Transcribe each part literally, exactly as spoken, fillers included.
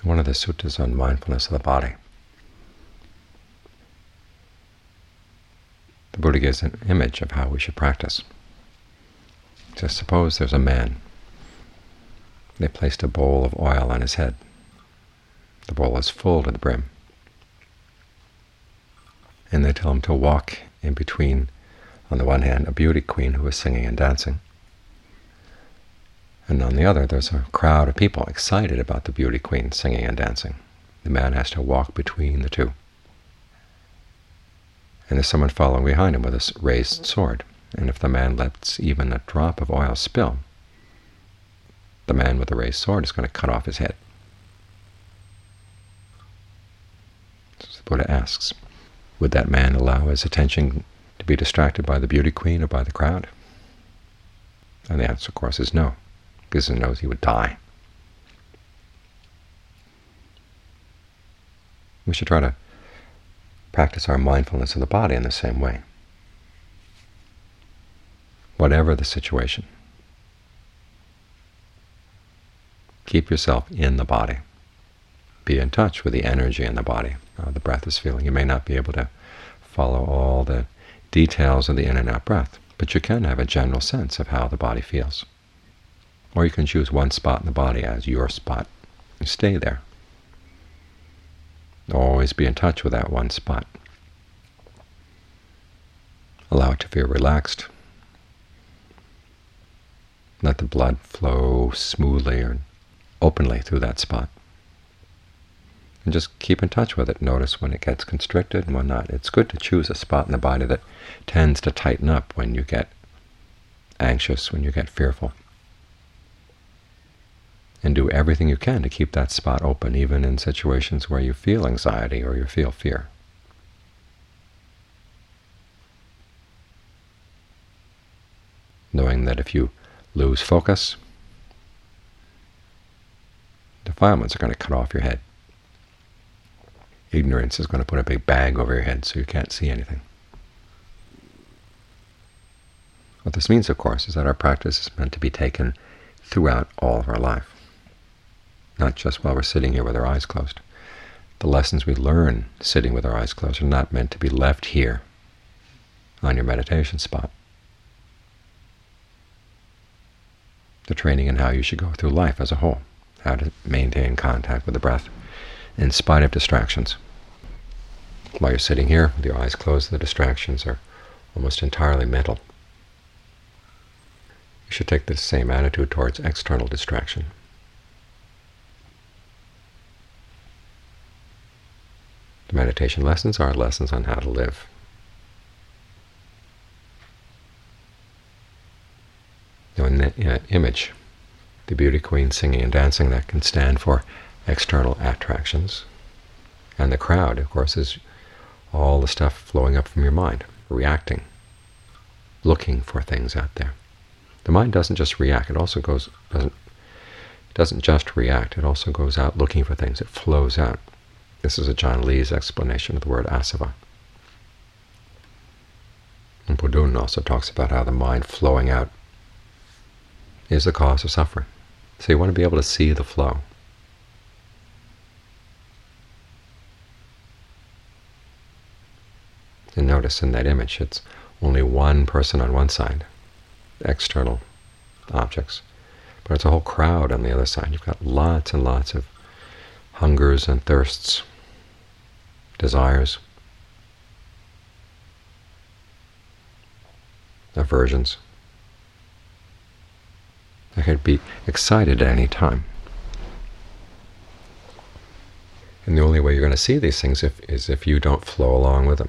one of the suttas on mindfulness of the body, the Buddha gives an image of how we should practice. Just suppose there's a man. They placed a bowl of oil on his head. The bowl is full to the brim. And they tell him to walk in between, on the one hand, a beauty queen who is singing and dancing, and on the other there's a crowd of people excited about the beauty queen singing and dancing. The man has to walk between the two. And there's someone following behind him with a raised sword, and if the man lets even a drop of oil spill, the man with the raised sword is going to cut off his head. So the Buddha asks, would that man allow his attention to be distracted by the beauty queen or by the crowd? And the answer, of course, is no, because he knows he would die. We should try to practice our mindfulness of the body in the same way. Whatever the situation, keep yourself in the body. Be in touch with the energy in the body. Uh, the breath is feeling. You may not be able to follow all the details of the in and out breath, but you can have a general sense of how the body feels. Or you can choose one spot in the body as your spot. You stay there. Always be in touch with that one spot. Allow it to feel relaxed. Let the blood flow smoothly or openly through that spot. And just keep in touch with it. Notice when it gets constricted and when not. It's good to choose a spot in the body that tends to tighten up when you get anxious, when you get fearful. And do everything you can to keep that spot open, even in situations where you feel anxiety or you feel fear. Knowing that if you lose focus, defilements are going to cut off your head. Ignorance is going to put a big bag over your head so you can't see anything. What this means, of course, is that our practice is meant to be taken throughout all of our life, not just while we're sitting here with our eyes closed. The lessons we learn sitting with our eyes closed are not meant to be left here on your meditation spot. The training in how you should go through life as a whole, how to maintain contact with the breath in spite of distractions. While you're sitting here with your eyes closed, the distractions are almost entirely mental. You should take the same attitude towards external distraction. The meditation lessons are lessons on how to live. Now, in the image, the beauty queen singing and dancing, that can stand for external attractions. And the crowd, of course, is all the stuff flowing up from your mind, reacting, looking for things out there. The mind doesn't just react; it also goes doesn't doesn't just react. It also goes out looking for things. It flows out. This is a John Lee's explanation of the word asava. And Bodun also talks about how the mind flowing out is the cause of suffering. So you want to be able to see the flow. And notice in that image, it's only one person on one side, external objects, but it's a whole crowd on the other side. You've got lots and lots of hungers and thirsts, desires, aversions. They could be excited at any time. And the only way you're going to see these things if, is if you don't flow along with them.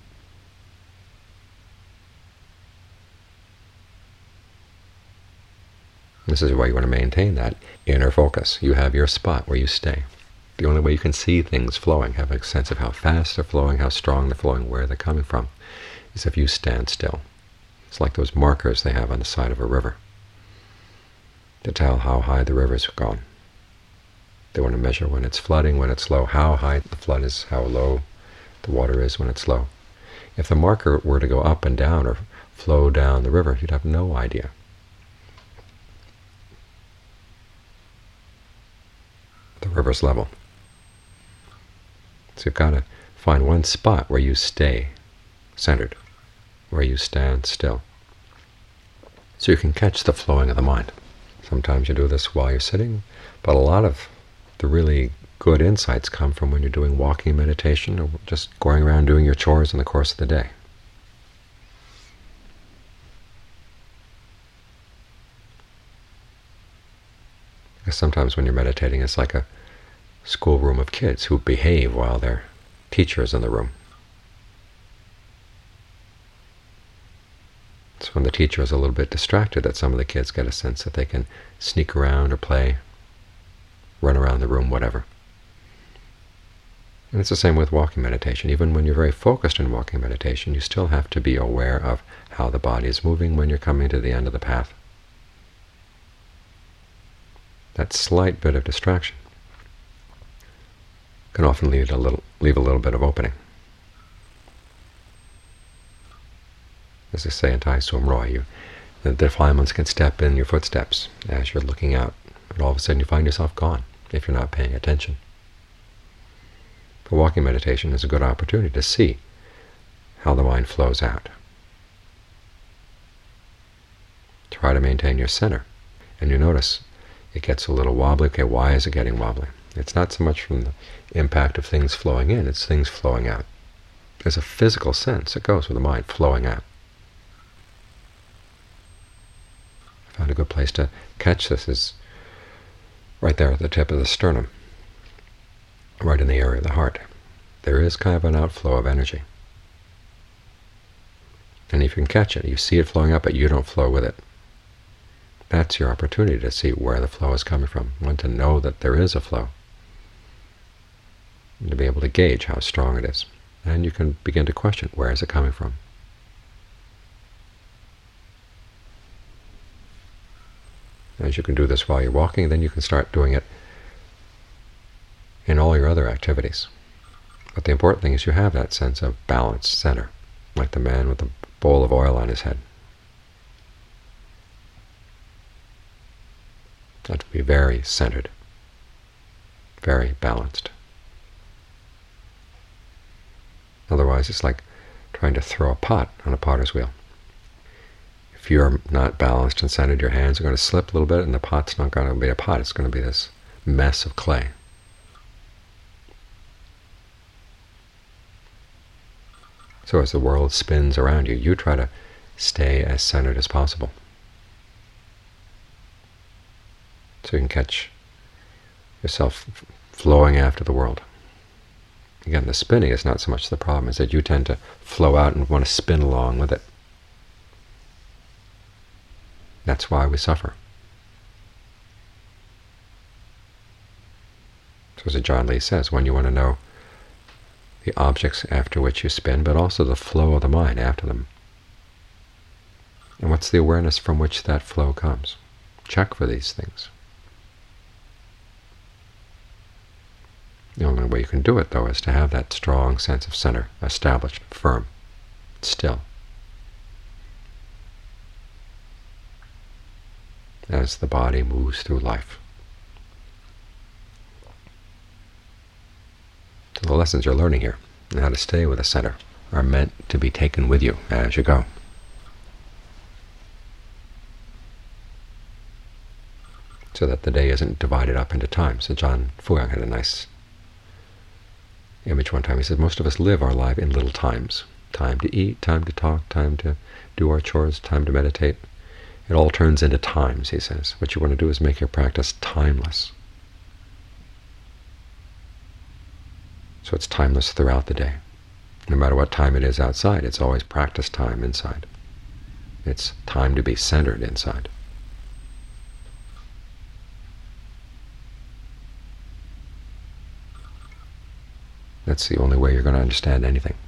This is why you want to maintain that inner focus. You have your spot where you stay. The only way you can see things flowing, have a sense of how fast they're flowing, how strong they're flowing, where they're coming from, is if you stand still. It's like those markers they have on the side of a river to tell how high the river's gone. They want to measure when it's flooding, when it's low, how high the flood is, how low the water is when it's low. If the marker were to go up and down or flow down the river, you'd have no idea. The river nervous level. So you've got to find one spot where you stay centered, where you stand still, so you can catch the flowing of the mind. Sometimes you do this while you're sitting, but a lot of the really good insights come from when you're doing walking meditation or just going around doing your chores in the course of the day. Because sometimes when you're meditating, it's like a schoolroom of kids who behave while their teacher is in the room. So when the teacher is a little bit distracted, that some of the kids get a sense that they can sneak around or play, run around the room, whatever. And it's the same with walking meditation. Even when you're very focused in walking meditation, you still have to be aware of how the body is moving when you're coming to the end of the path. That slight bit of distraction can often leave a little, leave a little bit of opening. As they say in Tai Sum Roy, you, the defilements can step in your footsteps as you're looking out, and all of a sudden you find yourself gone if you're not paying attention. But walking meditation is a good opportunity to see how the mind flows out. Try to maintain your center, and you notice it gets a little wobbly. Okay, why is it getting wobbly? It's not so much from the impact of things flowing in, it's things flowing out. There's a physical sense that goes with the mind flowing out. I found a good place to catch this is right there at the tip of the sternum, right in the area of the heart. There is kind of an outflow of energy. And if you can catch it, you see it flowing up, but you don't flow with it. That's your opportunity to see where the flow is coming from. You want to know that there is a flow, and to be able to gauge how strong it is. And you can begin to question, where is it coming from? As you can do this while you're walking, then you can start doing it in all your other activities. But the important thing is you have that sense of balanced center, like the man with the bowl of oil on his head. That to be very centered, very balanced. Otherwise, it's like trying to throw a pot on a potter's wheel. If you're not balanced and centered, your hands are going to slip a little bit, and the pot's not going to be a pot. It's going to be this mess of clay. So as the world spins around you, you try to stay as centered as possible, so you can catch yourself flowing after the world. Again, the spinning is not so much the problem, is that you tend to flow out and want to spin along with it. That's why we suffer. So as John Lee says, when you want to know the objects after which you spin, but also the flow of the mind after them. And what's the awareness from which that flow comes? Check for these things. The only way you can do it, though, is to have that strong sense of center, established, firm, still. As the body moves through life. So the lessons you're learning here, and how to stay with the center, are meant to be taken with you as you go. So that the day isn't divided up into time. So John Fuyang had a nice image one time. He said, most of us live our life in little times. Time to eat, time to talk, time to do our chores, time to meditate. It all turns into times, he says. What you want to do is make your practice timeless. So it's timeless throughout the day. No matter what time it is outside, it's always practice time inside. It's time to be centered inside. That's the only way you're going to understand anything.